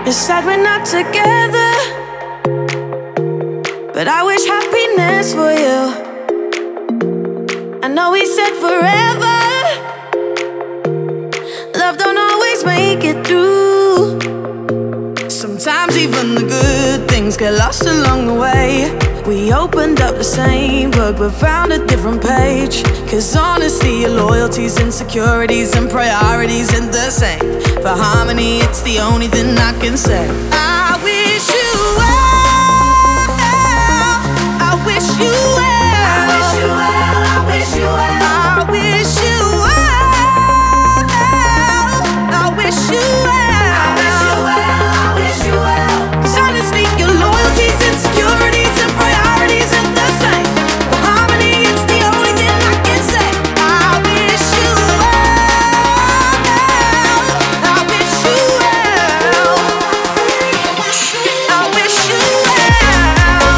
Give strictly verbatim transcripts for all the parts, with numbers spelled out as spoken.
It's sad we're not together, but I wish happiness for you. I know we said forever, love don't always make it through. Sometimes even the good things get lost along the way. We opened up the same book but found a different page. Cause honestly, your loyalties, insecurities, and priorities ain't the same. For harmony, it's the only thing I can say. I wish you well, I wish you well, I wish you well, I wish you well, I wish you well, I wish you well, I wish you well, I wish you well. Cause honestly, your loyalties, insecurities, and priorities ain't the same. For harmony, it's the only thing I can say. I wish you well, I wish you well, I wish you well.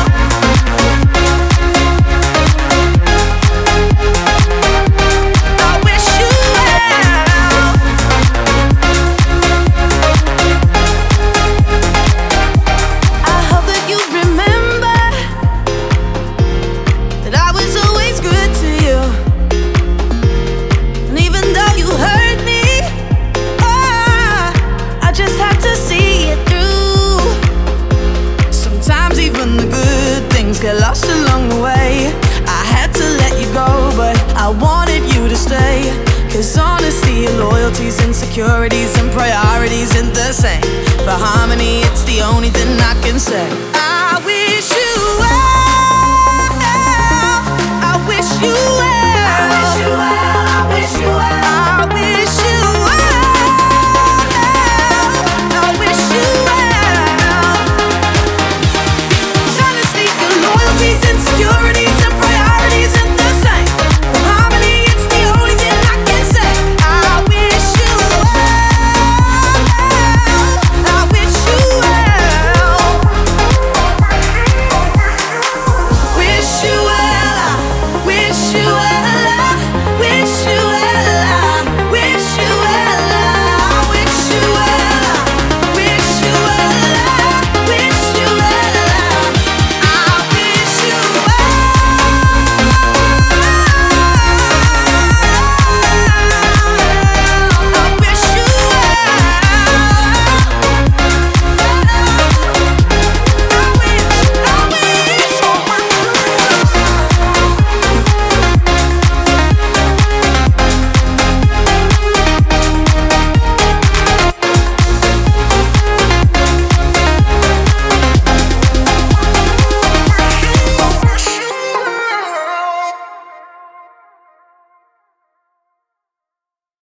I wish you well. I hope that you remember that I was always good to you. And even though you hurt me, oh, I just had to see it through. Sometimes even the good things get lost along the way. I had to let you go, but I wanted you to stay. Cause honestly, your loyalties, insecurities, and priorities ain't the same. For harmony, it's the only thing I can say.